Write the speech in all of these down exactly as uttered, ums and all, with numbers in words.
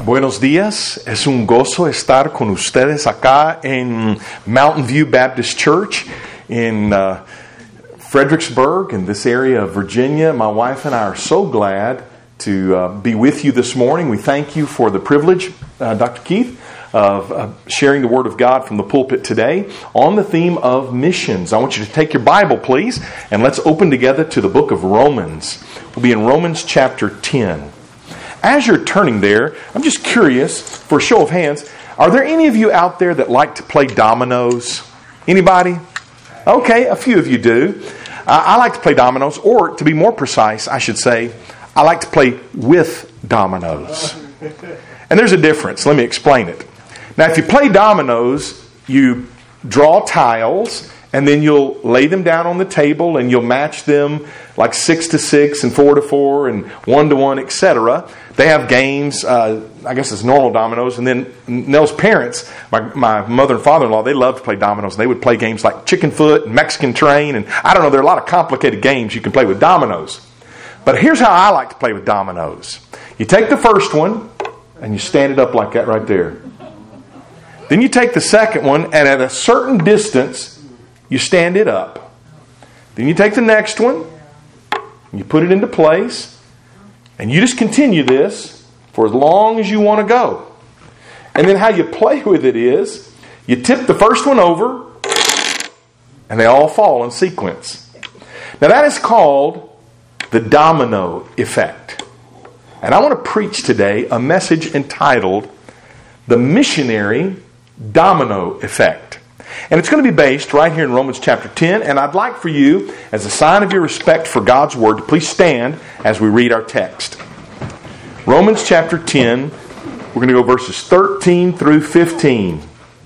Buenos días, es un gozo estar con ustedes acá en Mountain View Baptist Church in uh, Fredericksburg, in this area of Virginia. My wife and I are so glad to uh, be with you this morning. We thank you for the privilege, uh, Doctor Keith, of uh, sharing the Word of God from the pulpit today on the theme of missions. I want you to take your Bible, please, and let's open together to the book of Romans. We'll be in Romans chapter ten. As you're turning there, I'm just curious, for a show of hands, are there any of you out there that like to play dominoes? Anybody? Okay, a few of you do. Uh, I like to play dominoes, or to be more precise, I should say, I like to play with dominoes. And there's a difference. Let me explain it. Now, if you play dominoes, you draw tiles, and then you'll lay them down on the table, and you'll match them like six to six, and four to four, and one to one, et cetera. They have games, uh, I guess it's normal dominoes, and then Nell's parents, my, my mother and father-in-law, they loved to play dominoes. They would play games like Chicken Foot and Mexican Train, and I don't know, there are a lot of complicated games you can play with dominoes. But here's how I like to play with dominoes. You take the first one, and you stand it up like that right there. Then you take the second one, and at a certain distance, you stand it up. Then you take the next one, and you put it into place, and you just continue this for as long as you want to go. And then how you play with it is, you tip the first one over, and they all fall in sequence. Now that is called the domino effect. And I want to preach today a message entitled, The Missionary Domino Effect. And it's going to be based right here in Romans chapter ten. And I'd like for you, as a sign of your respect for God's Word, to please stand as we read our text. Romans chapter ten, we're going to go verses thirteen through fifteen.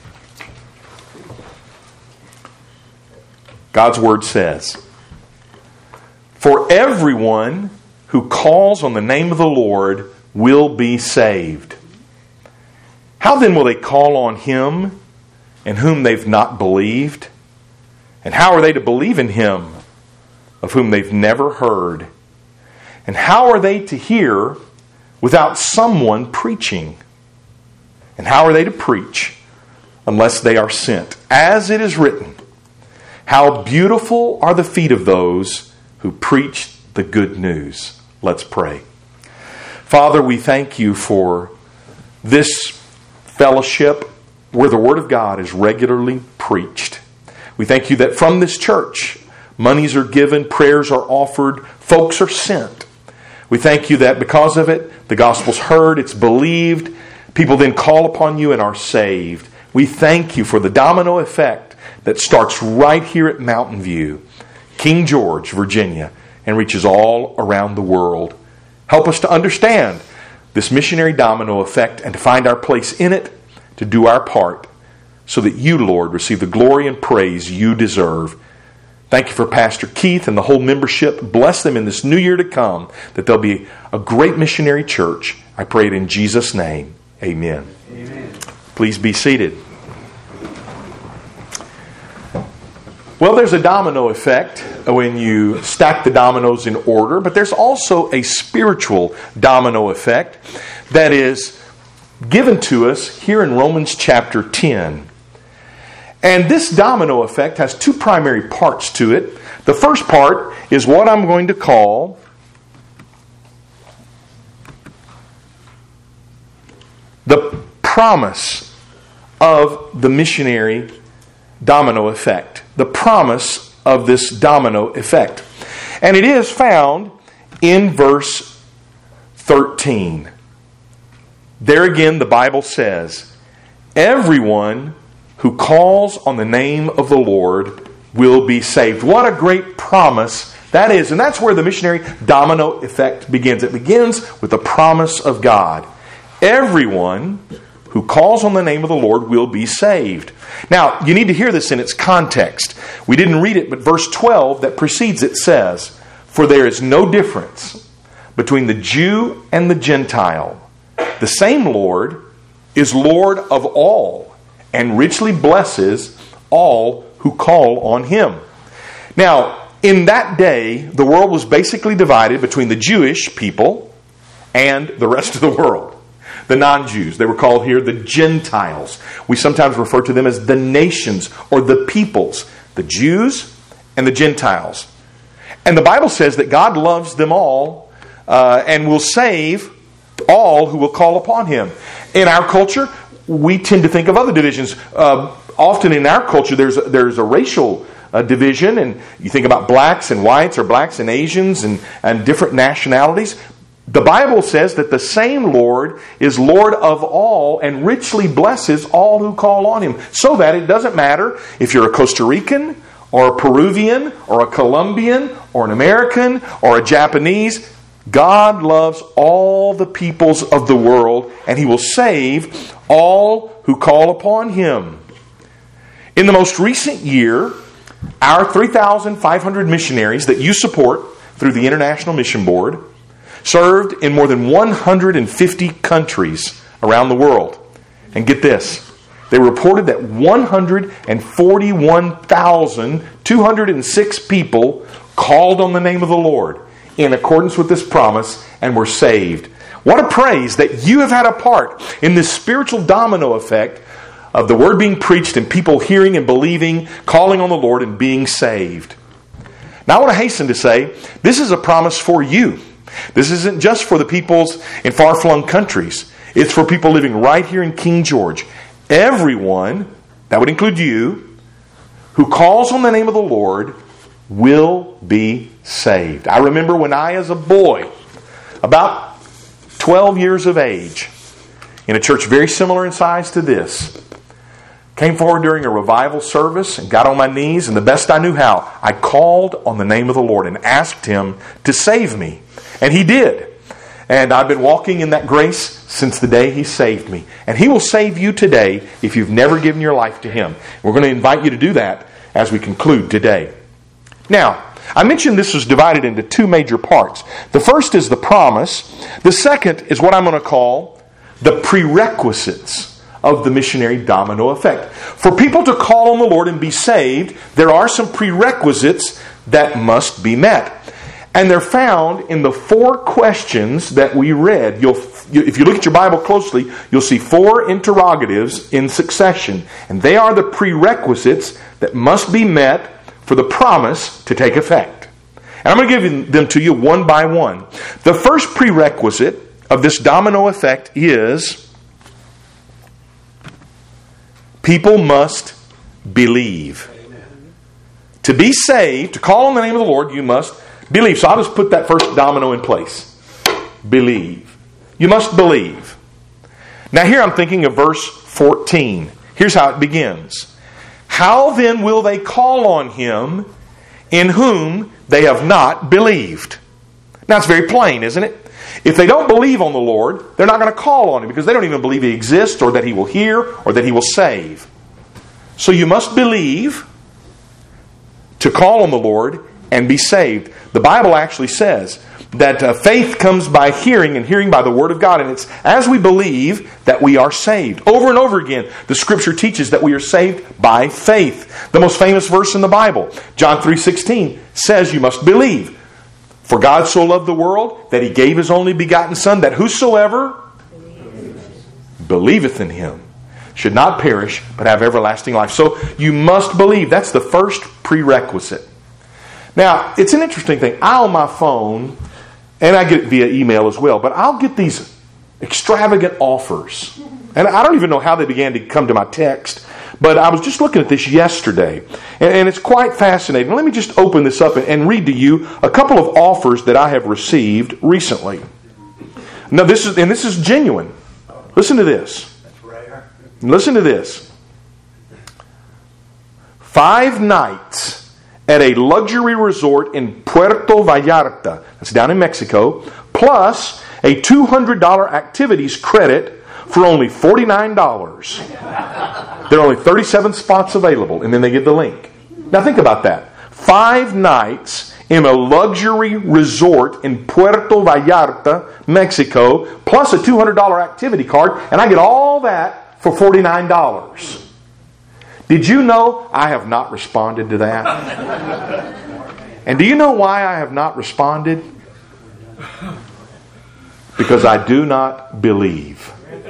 God's Word says, "For everyone who calls on the name of the Lord will be saved. How then will they call on Him in whom they've not believed? And how are they to believe in Him of whom they've never heard? And how are they to hear without someone preaching? And how are they to preach unless they are sent? As it is written, how beautiful are the feet of those who preach the good news." Let's pray. Father, we thank you for this fellowship where the Word of God is regularly preached. We thank you that from this church, monies are given, prayers are offered, folks are sent. We thank you that because of it, the gospel's heard, it's believed, people then call upon you and are saved. We thank you for the domino effect that starts right here at Mountain View, King George, Virginia, and reaches all around the world. Help us to understand this missionary domino effect and to find our place in it, to do our part, so that you, Lord, receive the glory and praise you deserve. Thank you for Pastor Keith and the whole membership. Bless them in this new year to come, that they'll be a great missionary church. I pray it in Jesus' name. Amen. Amen. Please be seated. Well, there's a domino effect when you stack the dominoes in order, but there's also a spiritual domino effect that is given to us here in Romans chapter ten. And this domino effect has two primary parts to it. The first part is what I'm going to call the promise of the missionary domino effect. The promise of this domino effect. And it is found in verse thirteen. There again, the Bible says, everyone who calls on the name of the Lord will be saved. What a great promise that is. And that's where the missionary domino effect begins. It begins with the promise of God. Everyone who calls on the name of the Lord will be saved. Now, you need to hear this in its context. We didn't read it, but verse twelve that precedes it says, "For there is no difference between the Jew and the Gentile. The same Lord is Lord of all, and richly blesses all who call on Him." Now, in that day, the world was basically divided between the Jewish people and the rest of the world. the non-Jews. They were called here the Gentiles. We sometimes refer to them as the nations or the peoples. The Jews and the Gentiles. And the Bible says that God loves them all uh, and will save all who will call upon Him. In our culture, we tend to think of other divisions. Uh, often in our culture, there's a, there's a racial uh, division, and you think about blacks and whites, or blacks and Asians, and, and different nationalities. The Bible says that the same Lord is Lord of all and richly blesses all who call on Him. So that it doesn't matter if you're a Costa Rican, or a Peruvian, or a Colombian, or an American, or a Japanese. God loves all the peoples of the world, and He will save all who call upon Him. In the most recent year, our three thousand five hundred missionaries that you support through the International Mission Board served in more than one hundred fifty countries around the world. And get this, they reported that one hundred forty-one thousand two hundred six people called on the name of the Lord in accordance with this promise and were saved. What a praise that you have had a part in this spiritual domino effect of the Word being preached and people hearing and believing, calling on the Lord and being saved. Now I want to hasten to say, this is a promise for you. This isn't just for the peoples in far-flung countries. It's for people living right here in King George. Everyone, that would include you, who calls on the name of the Lord will be saved. I remember when I, as a boy, about twelve years of age, in a church very similar in size to this, came forward during a revival service and got on my knees, and the best I knew how, I called on the name of the Lord and asked Him to save me. And He did. And I've been walking in that grace since the day He saved me. And He will save you today if you've never given your life to Him. We're going to invite you to do that as we conclude today. Now, I mentioned this was divided into two major parts. The first is the promise. The second is what I'm going to call the prerequisites of the missionary domino effect. For people to call on the Lord and be saved, there are some prerequisites that must be met. And they're found in the four questions that we read. You'll, if you look at your Bible closely, you'll see four interrogatives in succession. And they are the prerequisites that must be met for the promise to take effect. And I'm going to give them to you one by one. The first prerequisite of this domino effect is people must believe. Amen. To be saved, to call on the name of the Lord, you must believe. So I'll just put that first domino in place. Believe. You must believe. Now here I'm thinking of verse fourteen. Here's how it begins. How then will they call on Him in whom they have not believed? Now it's very plain, isn't it? If they don't believe on the Lord, they're not going to call on Him because they don't even believe He exists or that He will hear or that He will save. So you must believe to call on the Lord and be saved. The Bible actually says that uh, faith comes by hearing and hearing by the Word of God. And it's as we believe that we are saved. Over and over again, the Scripture teaches that we are saved by faith. The most famous verse in the Bible, John three sixteen, says you must believe. For God so loved the world that He gave His only begotten Son, that whosoever believeth, believeth in Him should not perish, but have everlasting life. So you must believe. That's the first prerequisite. Now, it's an interesting thing. I, on my phone, and I get it via email as well, but I'll get these extravagant offers. And I don't even know how they began to come to my text, but I was just looking at this yesterday, and, and it's quite fascinating. Let me just open this up and, and read to you a couple of offers that I have received recently. Now, this is, and this is genuine. Listen to this. Listen to this. Five nights at a luxury resort in Puerto Vallarta, that's down in Mexico, plus a two hundred dollars activities credit for only forty-nine dollars. There are only thirty-seven spots available, and then they give the link. Now think about that. Five nights in a luxury resort in Puerto Vallarta, Mexico, plus a two hundred dollars activity card, and I get all that for forty-nine dollars. Did you know I have not responded to that? And do you know why I have not responded? Because I do not believe.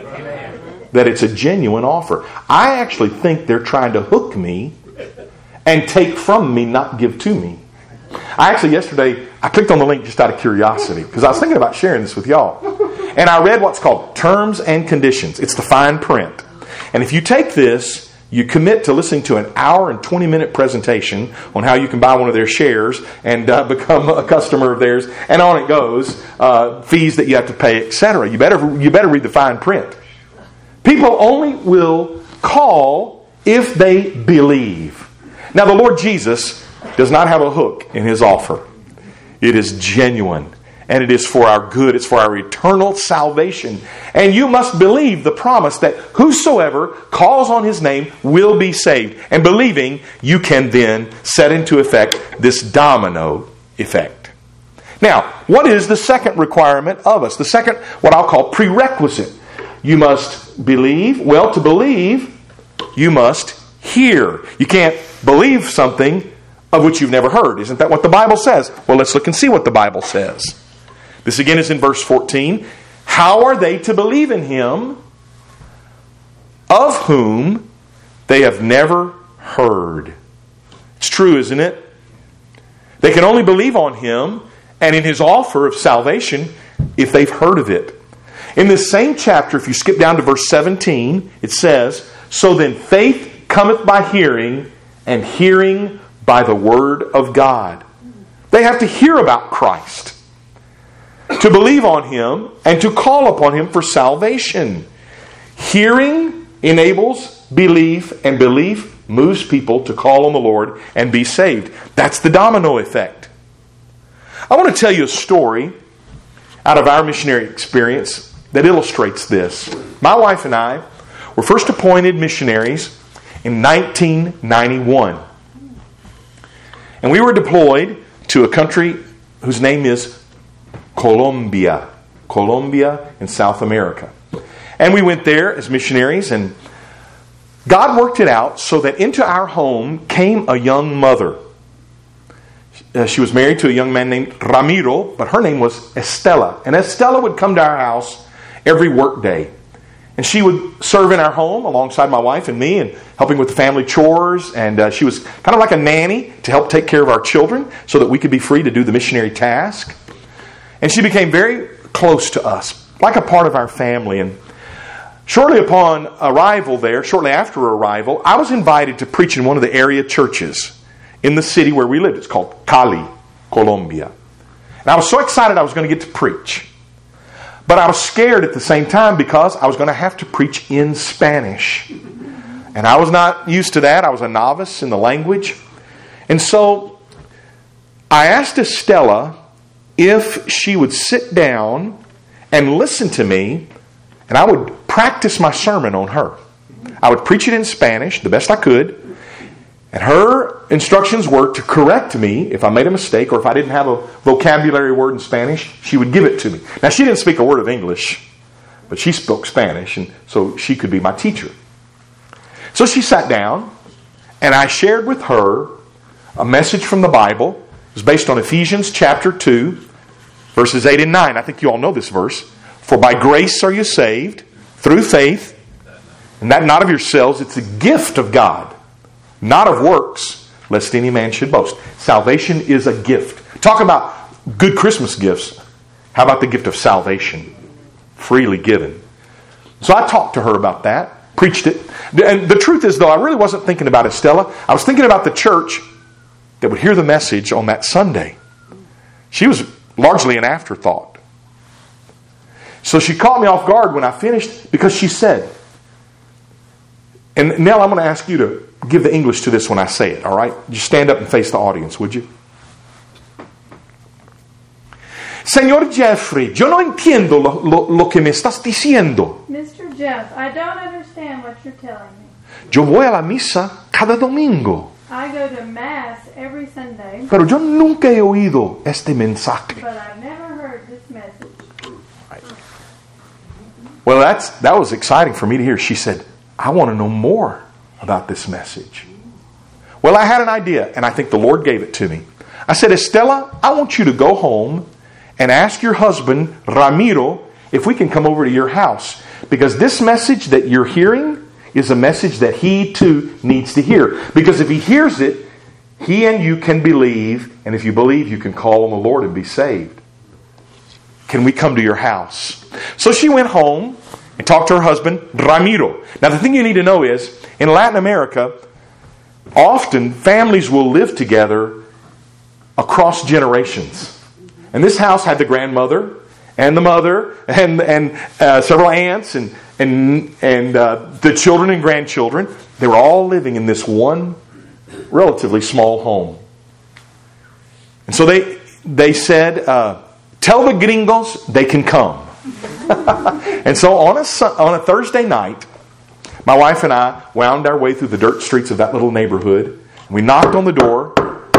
that it's a genuine offer. I actually think they're trying to hook me and take from me, not give to me. I actually, yesterday, I clicked on the link just out of curiosity because I was thinking about sharing this with y'all. And I read what's called Terms and Conditions. It's the fine print. And if you take this, you commit to listening to an hour and twenty minute presentation on how you can buy one of their shares and uh, become a customer of theirs, and on it goes, uh, fees that you have to pay, et cetera. You better you better read the fine print. People only will call if they believe. Now, the Lord Jesus does not have a hook in His offer. It is genuine. And it is for our good. It's for our eternal salvation. And you must believe the promise that whosoever calls on His name will be saved. And believing, you can then set into effect this domino effect. Now, what is the second requirement of us? The second, what I'll call prerequisite. You must believe. Well, to believe, you must hear. You can't believe something of which you've never heard. Isn't that what the Bible says? Well, let's look and see what the Bible says. This again is in verse fourteen. How are they to believe in Him of whom they have never heard? It's true, isn't it? They can only believe on Him and in His offer of salvation if they've heard of it. In this same chapter, if you skip down to verse seventeen, it says, So then faith cometh by hearing, and hearing by the word of God. They have to hear about Christ, to believe on Him, and to call upon Him for salvation. Hearing enables belief, and belief moves people to call on the Lord and be saved. That's the domino effect. I want to tell you a story out of our missionary experience that illustrates this. My wife and I were first appointed missionaries in nineteen ninety-one. And we were deployed to a country whose name is Colombia. Colombia in South America. And we went there as missionaries, and God worked it out so that into our home came a young mother. Uh, she was married to a young man named Ramiro, but her name was Estela. And Estela would come to our house every work day. And she would serve in our home alongside my wife and me and helping with the family chores. And uh, she was kind of like a nanny to help take care of our children so that we could be free to do the missionary task. And she became very close to us, like a part of our family. And shortly upon arrival there, shortly after arrival, I was invited to preach in one of the area churches in the city where we lived. It's called Cali, Colombia. And I was so excited I was going to get to preach. But I was scared at the same time because I was going to have to preach in Spanish. And I was not used to that. I was a novice in the language. And so I asked Estela if she would sit down and listen to me, and I would practice my sermon on her. I would preach it in Spanish the best I could. And her instructions were to correct me if I made a mistake or if I didn't have a vocabulary word in Spanish, she would give it to me. Now, she didn't speak a word of English, but she spoke Spanish, and so she could be my teacher. So she sat down, and I shared with her a message from the Bible. It was based on Ephesians chapter two, verses eight and nine. I think you all know this verse. For by grace are you saved, through faith, and that not of yourselves, it's a gift of God. Not of works, lest any man should boast. Salvation is a gift. Talk about good Christmas gifts. How about the gift of salvation? Freely given. So I talked to her about that, preached it. And the truth is, though, I really wasn't thinking about Estela. I was thinking about the church that would hear the message on that Sunday. She was largely an afterthought. So she caught me off guard when I finished because she said, and Nell, I'm going to ask you to give the English to this when I say it, all right? Just stand up and face the audience, would you? Señor Jeffrey, yo no entiendo lo, lo, lo que me estás diciendo. Mister Jeff, I don't understand what you're telling me. Yo voy a la misa cada domingo. I go to Mass every Sunday. Pero yo nunca he oído este mensaje. But I've never heard this message. Right. Well, that's that was exciting for me to hear. She said, I want to know more about this message. Well, I had an idea, and I think the Lord gave it to me. I said, Estela, I want you to go home and ask your husband, Ramiro, if we can come over to your house. Because this message that you're hearing is a message that he too needs to hear. Because if he hears it, he and you can believe, and if you believe, you can call on the Lord and be saved. Can we come to your house? So she went home and talked to her husband, Ramiro. Now the thing you need to know is, in Latin America, often families will live together across generations. And this house had the grandmother and the mother and and uh, several aunts and and and uh, the children and grandchildren. They were all living in this one relatively small home. And so they they said, uh, "Tell the gringos they can come." And so on a on a Thursday night, my wife and I wound our way through the dirt streets of that little neighborhood. We knocked on the door,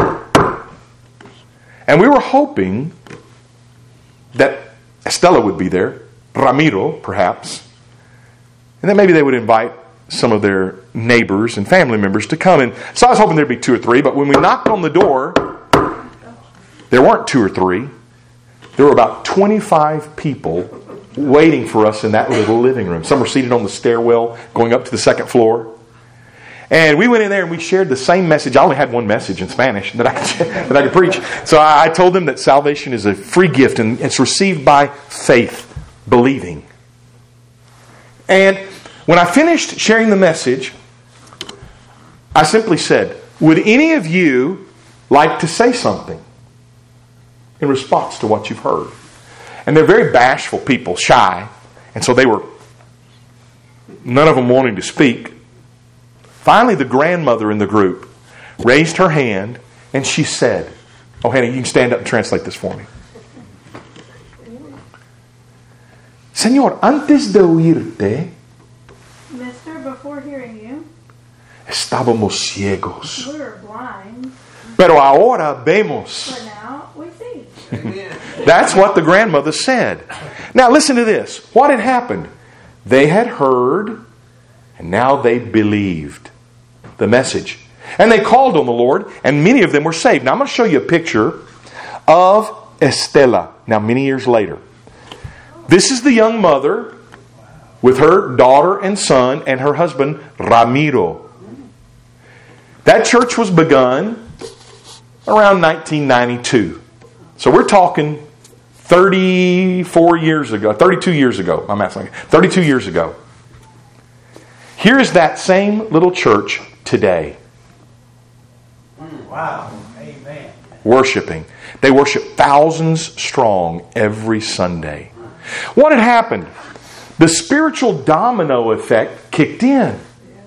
and we were hoping that Estela would be there, Ramiro, perhaps, and then maybe they would invite some of their neighbors and family members to come. And so I was hoping there'd be two or three, but when we knocked on the door, there weren't two or three. There were about twenty-five people waiting for us in that little living room. Some were seated on the stairwell going up to the second floor. And we went in there and we shared the same message. I only had one message in Spanish that I could, that I could preach. So I told them that salvation is a free gift and it's received by faith, believing. And when I finished sharing the message, I simply said, would any of you like to say something in response to what you've heard? And they're very bashful people, shy. And so they were, none of them wanting to speak. Finally, the grandmother in the group raised her hand and she said, oh, Hannah, you can stand up and translate this for me. Señor, antes de oírte, Mister, before hearing you, estábamos ciegos. we were blind, Pero ahora vemos. but now we see. That's what the grandmother said. Now listen to this. What had happened? They had heard and now they believed the message. And they called on the Lord and many of them were saved. Now I'm going to show you a picture of Estela. Now many years later. This is the young mother with her daughter and son and her husband Ramiro. That church was begun around nineteen ninety-two. So we're talking thirty-four years ago, thirty-two years ago. I'm asking, thirty-two years ago. Here's that same little church today. Wow. Amen. Worshiping. They worship thousands strong every Sunday. What had happened? The spiritual domino effect kicked in.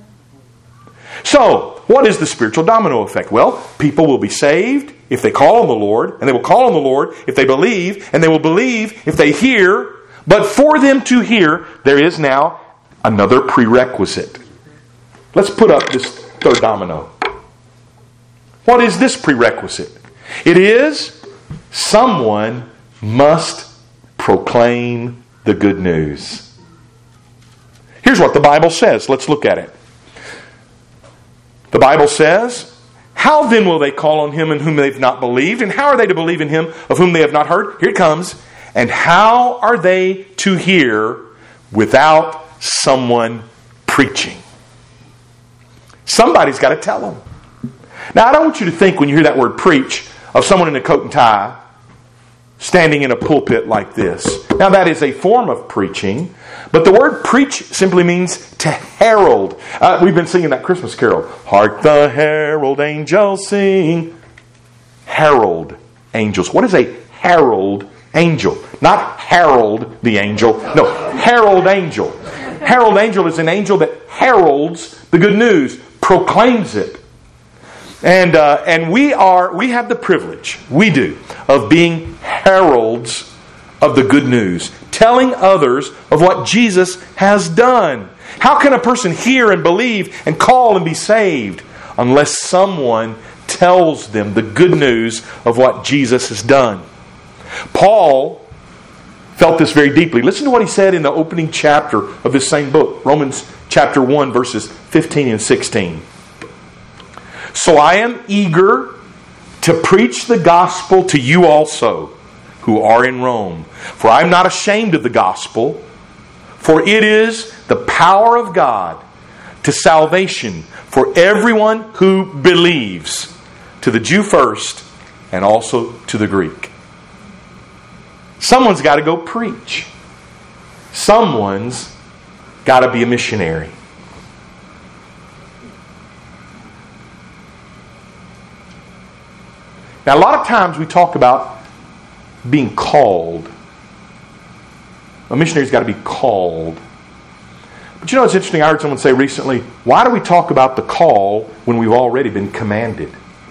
So, what is the spiritual domino effect? Well, people will be saved if they call on the Lord, and they will call on the Lord if they believe, and they will believe if they hear. But for them to hear, there is now another prerequisite. Let's put up this third domino. What is this prerequisite? It is someone must proclaim the good news. Here's what the Bible says. Let's look at it. The Bible says, how then will they call on him in whom they've not believed? And how are they to believe in him of whom they have not heard? Here it comes. And how are they to hear without someone preaching? Somebody's got to tell them. Now, I don't want you to think when you hear that word preach of someone in a coat and tie standing in a pulpit like this. Now, that is a form of preaching, but the word preach simply means to herald. Uh, we've been singing that Christmas carol. Hark the herald angels sing. Herald angels. What is a herald angel? Not herald the angel. No, herald angel. Herald angel is an angel that heralds the good news, proclaims it. And uh, and we are we have the privilege, we do, of being heralds of the good news, telling others of what Jesus has done. How can a person hear and believe and call and be saved unless someone tells them the good news of what Jesus has done? Paul felt this very deeply. Listen to what he said in the opening chapter of this same book, Romans chapter one, verses fifteen and sixteen. So I am eager to preach the gospel to you also, who are in Rome. For I am not ashamed of the gospel, For it is the power of God to salvation for everyone who believes, to the Jew first and also to the Greek. Someone's got to go preach. Someone's got to be a missionary. Now, a lot of times we talk about being called. A missionary's got to be called. But you know, it's interesting. I heard someone say recently, why do we talk about the call when we've already been commanded?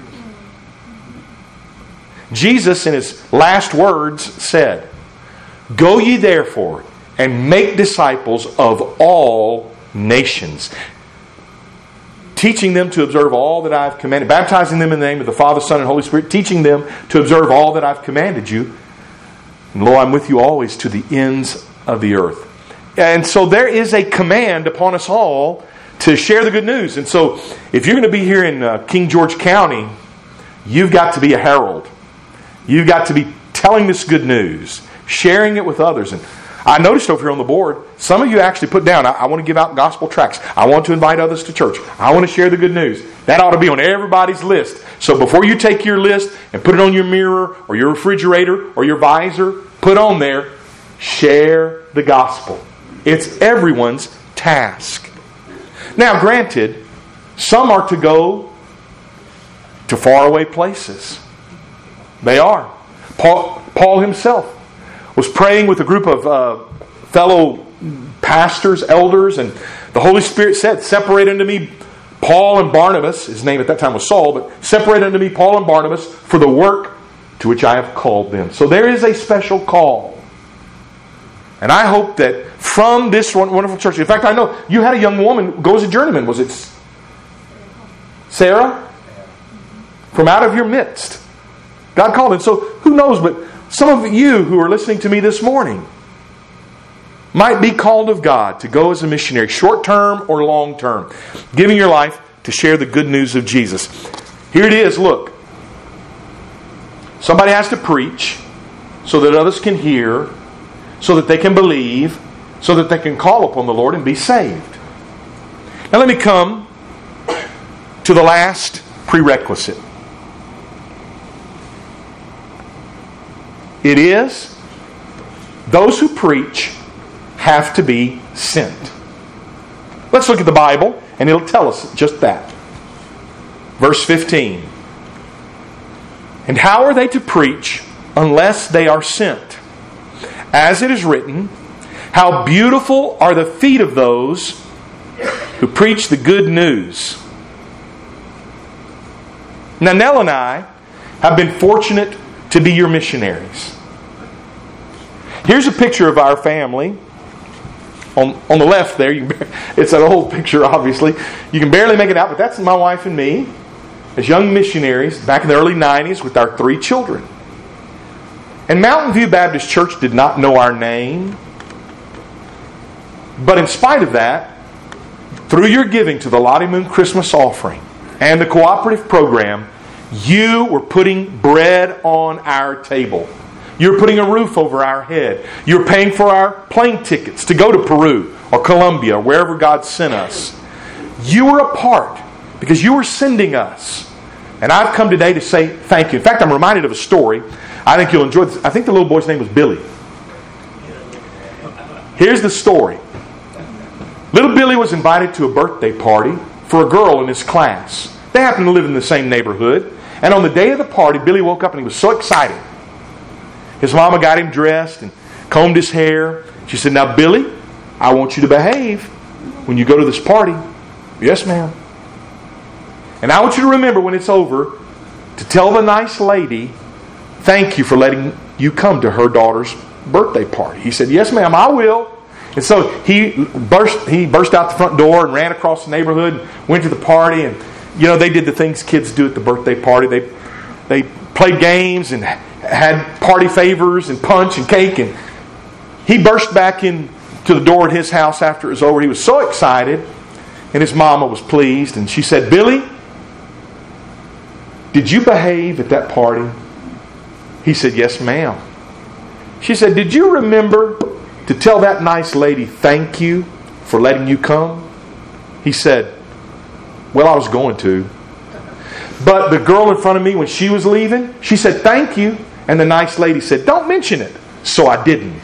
Jesus, in His last words, said, "Go ye therefore and make disciples of all nations, teaching them to observe all that I've commanded, baptizing them in the name of the Father, Son, and Holy Spirit, teaching them to observe all that I've commanded you. And lo, I'm with you always to the ends of the earth." And so there is a command upon us all to share the good news. And so if you're going to be here in uh, King George County, you've got to be a herald. You've got to be telling this good news, sharing it with others. And I noticed over here on the board, some of you actually put down, I, I want to give out gospel tracts. I want to invite others to church. I want to share the good news. That ought to be on everybody's list. So before you take your list and put it on your mirror or your refrigerator or your visor, put on there, share the gospel. It's everyone's task. Now, granted, some are to go to faraway places. They are. Paul, Paul himself was praying with a group of uh, fellow pastors, elders, and the Holy Spirit said, "Separate unto me Paul and Barnabas," his name at that time was Saul, but "separate unto me Paul and Barnabas for the work to which I have called them." So there is a special call. And I hope that from this wonderful church, in fact, I know you had a young woman go as a journeyman. Was it Sarah? From out of your midst. God called it. So who knows, but some of you who are listening to me this morning might be called of God to go as a missionary, short term or long term, giving your life to share the good news of Jesus. Here it is, look. Somebody has to preach so that others can hear, so that they can believe, so that they can call upon the Lord and be saved. Now let me come to the last prerequisite. It is, those who preach have to be sent. Let's look at the Bible, and it'll tell us just that. Verse fifteen. "And how are they to preach unless they are sent? As it is written, how beautiful are the feet of those who preach the good news." Now, Nell and I have been fortunate to be your missionaries. Here's a picture of our family. On, on the left there, you can, it's an old picture, obviously. You can barely make it out, but that's my wife and me as young missionaries back in the early nineties with our three children. And Mountain View Baptist Church did not know our name. But in spite of that, through your giving to the Lottie Moon Christmas offering and the cooperative program, you were putting bread on our table. You're putting a roof over our head. You're paying for our plane tickets to go to Peru or Colombia or wherever God sent us. You were a part because you were sending us. And I've come today to say thank you. In fact, I'm reminded of a story. I think you'll enjoy this. I think the little boy's name was Billy. Here's the story. Little Billy was invited to a birthday party for a girl in his class. They happened to live in the same neighborhood. And on the day of the party, Billy woke up and he was so excited. His mama got him dressed and combed his hair. She said, "Now, Billy, I want you to behave when you go to this party." "Yes, ma'am." "And I want you to remember when it's over to tell the nice lady, thank you for letting you come to her daughter's birthday party." He said, "Yes, ma'am, I will." And so he burst he burst out the front door and ran across the neighborhood and went to the party. And, you know, they did the things kids do at the birthday party. They they played games and had party favors and punch and cake. And he burst back into the door at his house after it was over. He was so excited. And his mama was pleased. And she said, "Billy, did you behave at that party?" He said, "Yes, ma'am." She said, "Did you remember to tell that nice lady thank you for letting you come? He said, well, I was going to. But the girl in front of me, when she was leaving, she said, thank you. And the nice lady said, don't mention it. So I didn't.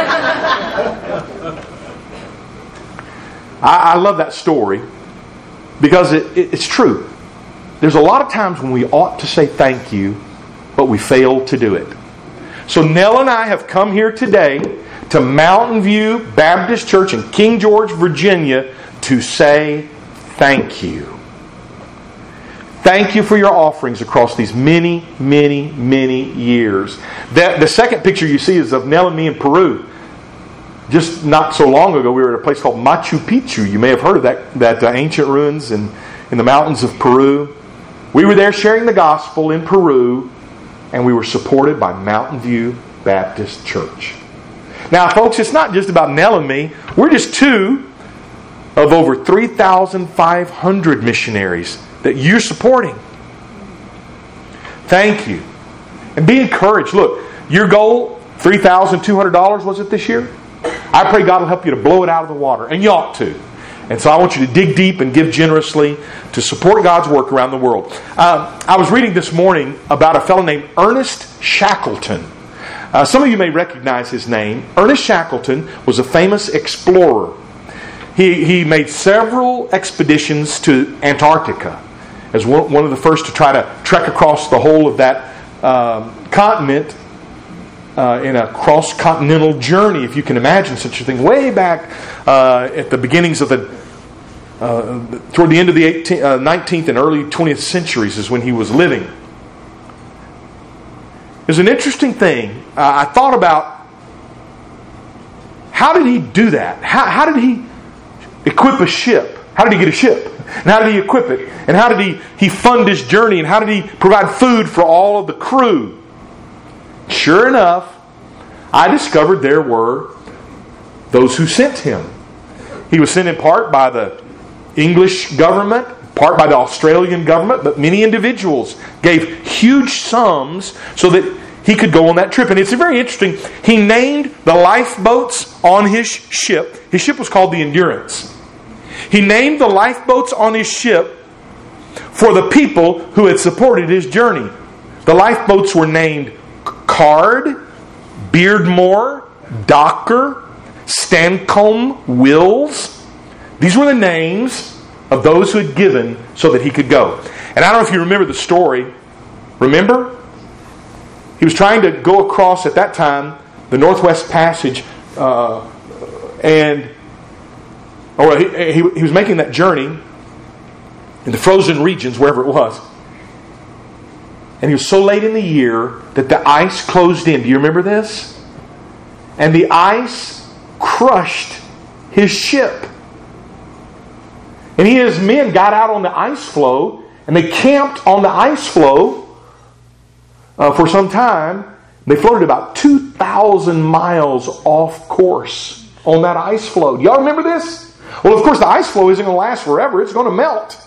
I, I love that story because it, it, it's true. There's a lot of times when we ought to say thank you, but we fail to do it. So Nell and I have come here today to Mountain View Baptist Church in King George, Virginia, to say thank you. Thank you for your offerings across these many, many, many years. That, the second picture you see is of Nell and me in Peru. Just not so long ago, we were at a place called Machu Picchu. You may have heard of that, that uh, ancient ruins in, in the mountains of Peru. We were there sharing the gospel in Peru, and we were supported by Mountain View Baptist Church. Now, folks, it's not just about Nell and me. We're just two of over three thousand five hundred missionaries that you're supporting. Thank you. And be encouraged. Look, your goal, three thousand two hundred dollars was it this year? I pray God will help you to blow it out of the water. And you ought to. And so I want you to dig deep and give generously to support God's work around the world. Uh, I was reading this morning about a fellow named Ernest Shackleton. Uh, some of you may recognize his name. Ernest Shackleton was a famous explorer. He, he made several expeditions to Antarctica as one, one of the first to try to trek across the whole of that um, continent uh, in a cross-continental journey, if you can imagine such a thing. Way back uh, at the beginnings of the Uh, toward the end of the eighteenth, uh, nineteenth and early twentieth centuries is when he was living. There's an interesting thing. Uh, I thought about how did he do that? How, how did he equip a ship? How did he get a ship? And how did he equip it? And how did he, he fund his journey? And how did he provide food for all of the crew? Sure enough, I discovered there were those who sent him. He was sent in part by the English government, part by the Australian government, but many individuals gave huge sums so that he could go on that trip. And it's very interesting. He named the lifeboats on his ship. His ship was called the Endurance. He named the lifeboats on his ship for the people who had supported his journey. The lifeboats were named Card, Beardmore, Docker, Stancomb, Wills. These were the names of those who had given so that he could go. And I don't know if you remember the story. Remember? He was trying to go across, at that time, the Northwest Passage, uh, and or he, he, he was making that journey in the frozen regions, wherever it was. And he was so late in the year that the ice closed in. Do you remember this? And the ice crushed his ship. And he and his men got out on the ice floe, and they camped on the ice floe uh, for some time. They floated about two thousand miles off course on that ice floe. Do y'all remember this? Well, of course, the ice floe isn't going to last forever. It's going to melt.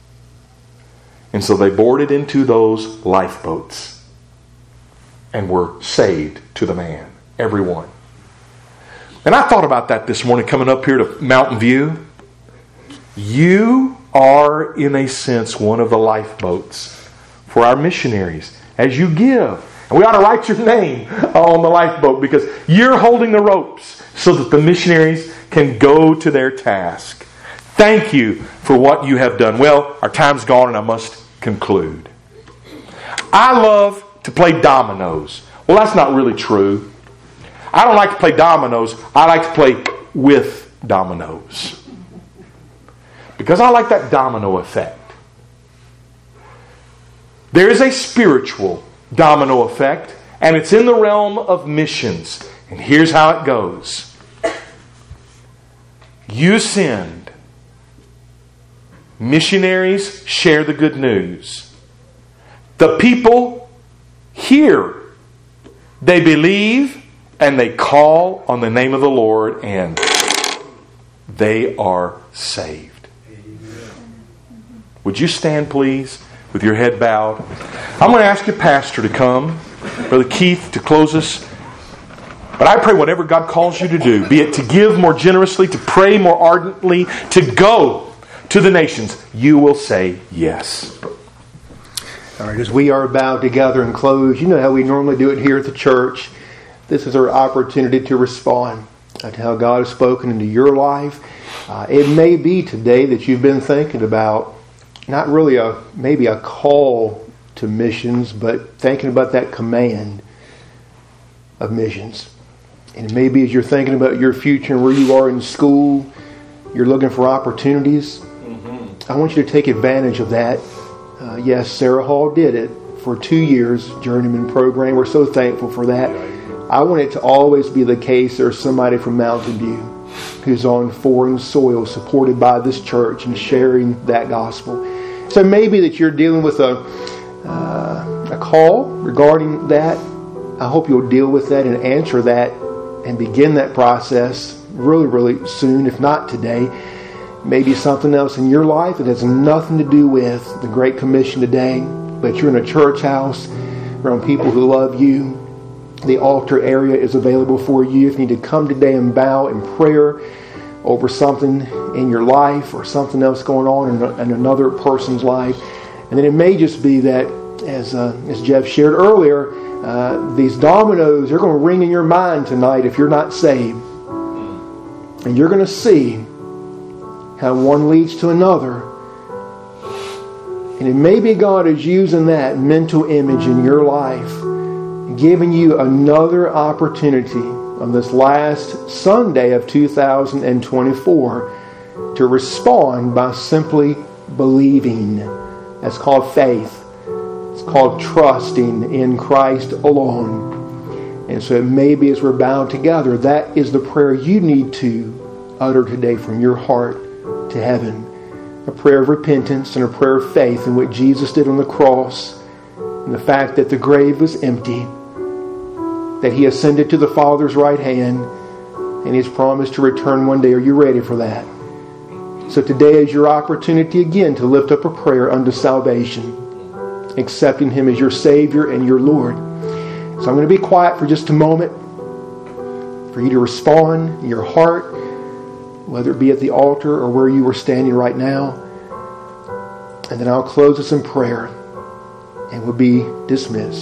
And so they boarded into those lifeboats and were saved to the man. Every one. And I thought about that this morning coming up here to Mountain View. You are, in a sense, one of the lifeboats for our missionaries as you give. And we ought to write your name on the lifeboat because you're holding the ropes so that the missionaries can go to their task. Thank you for what you have done. Well, our time's gone and I must conclude. I love to play dominoes. Well, that's not really true. I don't like to play dominoes. I like to play with dominoes. Because I like that domino effect. There is a spiritual domino effect, and it's in the realm of missions. And here's how it goes. You send. Missionaries share the good news. The people hear. They believe, and they call on the name of the Lord, and they are saved. Would you stand, please, with your head bowed? I'm going to ask your pastor to come, Brother Keith, to close us But I pray whatever God calls you to do, be it to give more generously, to pray more ardently, to go to the nations, you will say yes. All right, as we are about to gather and close, you know how we normally do it here at the church. This is our opportunity to respond to how God has spoken into your life. Uh, it may be today that you've been thinking about not really a maybe a call to missions, but thinking about that command of missions. And maybe as you're thinking about your future and where you are in school, you're looking for opportunities. Mm-hmm. I want you to take advantage of that. Uh, yes, Sarah Hall did it for two years, journeyman program. We're so thankful for that. I want it to always be the case there's somebody from Mountain View who's on foreign soil supported by this church and sharing that gospel. So maybe that you're dealing with a, uh, a call regarding that. I hope you'll deal with that and answer that and begin that process really, really soon, if not today. Maybe something else in your life that has nothing to do with the Great Commission today, but you're in a church house around people who love you. The altar area is available for you. If you need to come today and bow in prayer over something in your life or something else going on in, in another person's life. And then it may just be that, as uh, as Jeff shared earlier, uh, these dominoes are going to ring in your mind tonight if you're not saved. And you're going to see how one leads to another. And it may be God is using that mental image in your life, giving you another opportunity on this last Sunday of two thousand twenty-four to respond by simply believing. That's called faith. It's called trusting in Christ alone. And so it may be as we're bound together, that is the prayer you need to utter today from your heart to heaven. A prayer of repentance and a prayer of faith in what Jesus did on the cross, and the fact that the grave was empty, that He ascended to the Father's right hand, and He's promised to return one day. Are you ready for that? So today is your opportunity again to lift up a prayer unto salvation, accepting Him as your Savior and your Lord. So I'm going to be quiet for just a moment for you to respond in your heart, whether it be at the altar or where you are standing right now. And then I'll close us in prayer and we'll be dismissed.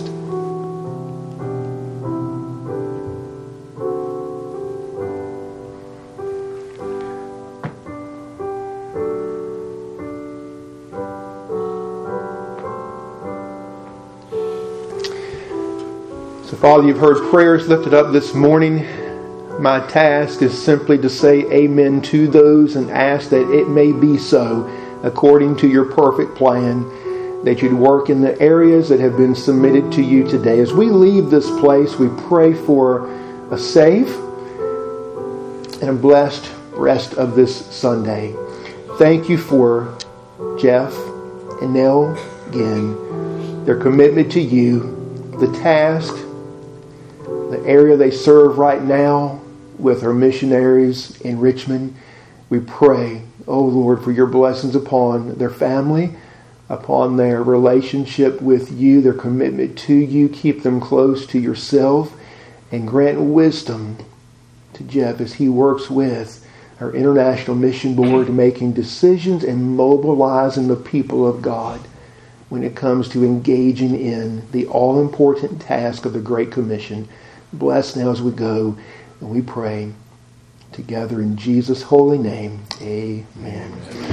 So, Father, you've heard prayers lifted up this morning. My task is simply to say amen to those and ask that it may be so according to your perfect plan, that you'd work in the areas that have been submitted to you today. As we leave this place, we pray for a safe and a blessed rest of this Sunday. Thank you for Jeff and Nell again, their commitment to you, the task, the area they serve right now with our missionaries in Richmond. We pray, oh Lord, for your blessings upon their family, upon their relationship with you, their commitment to you. Keep them close to yourself and grant wisdom to Jeff as he works with our International Mission Board, making decisions and mobilizing the people of God when it comes to engaging in the all-important task of the Great Commission. Bless now as we go, and we pray together in Jesus' holy name. Amen.